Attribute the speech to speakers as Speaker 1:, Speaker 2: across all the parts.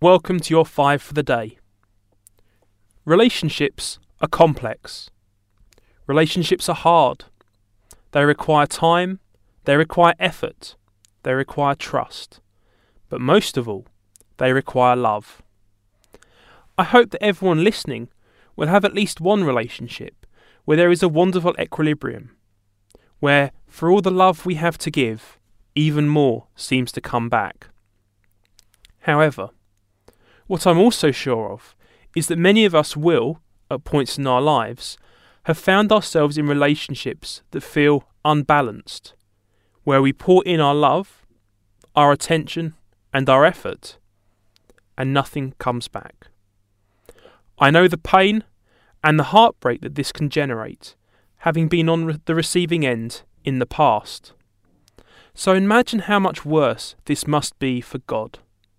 Speaker 1: Welcome to your 5 for the day. Relationships are complex. Relationships are hard. They require time, they require effort, they require trust. But most of all, they require love. I hope that everyone listening will have at least one relationship where there is a wonderful equilibrium, where for all the love we have to give, even more seems to come back. However, what I'm also sure of is that many of us will, at points in our lives, have found ourselves in relationships that feel unbalanced, where we pour in our love, our attention and our effort, and nothing comes back. I know the pain and the heartbreak that this can generate, having been on the receiving end in the past. So imagine how much worse this must be for God.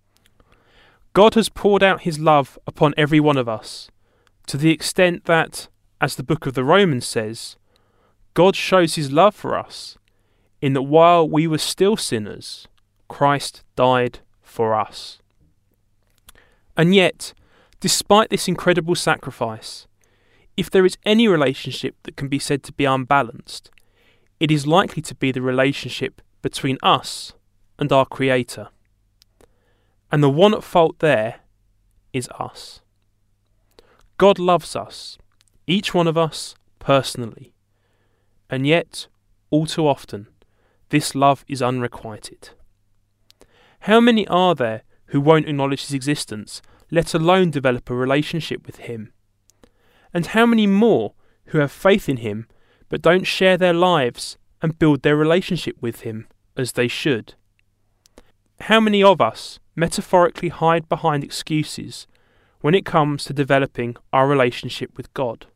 Speaker 1: God has poured out his love upon every one of us, to the extent that, as the book of the Romans says, God shows his love for us, in that while we were still sinners, Christ died for us. And yet, despite this incredible sacrifice, if there is any relationship that can be said to be unbalanced, it is likely to be the relationship between us and our Creator. And the one at fault there is us. God loves us, each one of us, personally. And yet, all too often, this love is unrequited. How many are there who won't acknowledge his existence, let alone develop a relationship with him? And how many more who have faith in him, but don't share their lives and build their relationship with him as they should? How many of us metaphorically hide behind excuses when it comes to developing our relationship with God?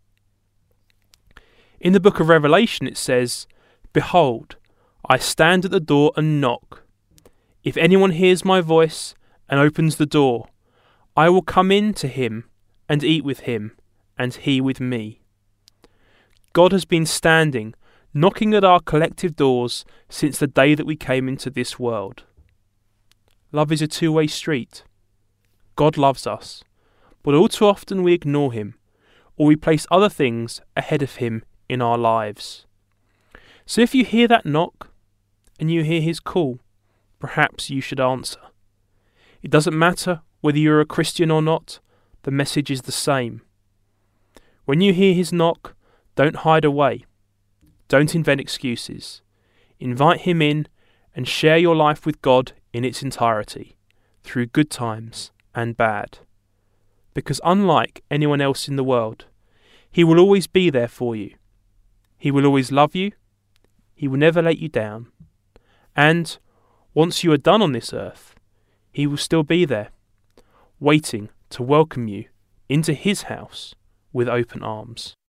Speaker 1: In the book of Revelation it says, "Behold, I stand at the door and knock. If anyone hears my voice and opens the door, I will come in to him and eat with him, and he with me." God has been standing, knocking at our collective doors since the day that we came into this world. Love is a two-way street. God loves us, but all too often we ignore him, or we place other things ahead of him in our lives. So if you hear that knock, and you hear his call, perhaps you should answer. It doesn't matter whether you're a Christian or not, the message is the same. When you hear his knock, don't hide away. Don't invent excuses. Invite him in and share your life with God in its entirety, through good times and bad. Because unlike anyone else in the world, he will always be there for you. He will always love you. He will never let you down. And once you are done on this earth, he will still be there, waiting to welcome you into his house with open arms.